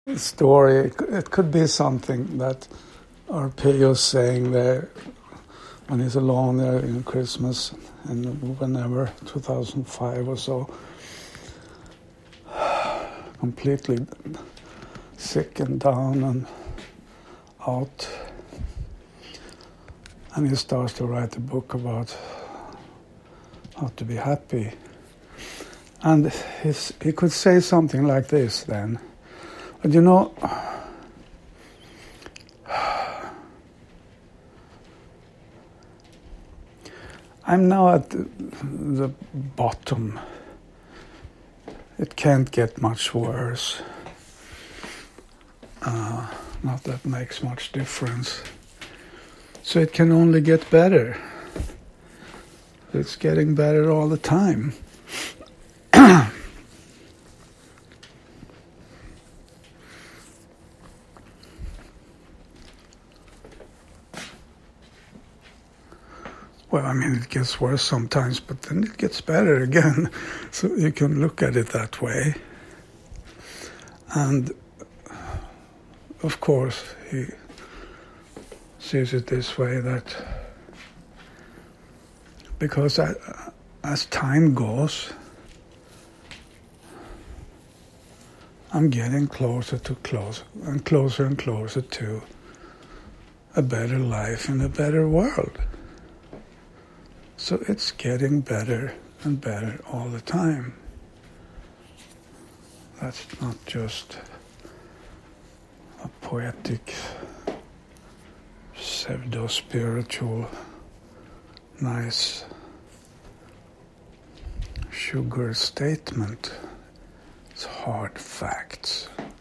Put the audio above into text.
story. It could be something that Arpeggio's saying there when he's alone there in Christmas and whenever, 2005 or so, completely sick and down and out. And he starts to write a book about how to be happy. And he could say something like this then. But you know, I'm now at the bottom. It can't get much worse. Not that makes much difference. So it can only get better. It's getting better all the time. Well, I mean, it gets worse sometimes, but then it gets better again. So you can look at it that way. And, of course, he sees it this way, that because as time goes, I'm getting closer and closer to a better life in a better world. So it's getting better and better all the time. That's not just a poetic, pseudo-spiritual, nice sugar statement. It's hard facts.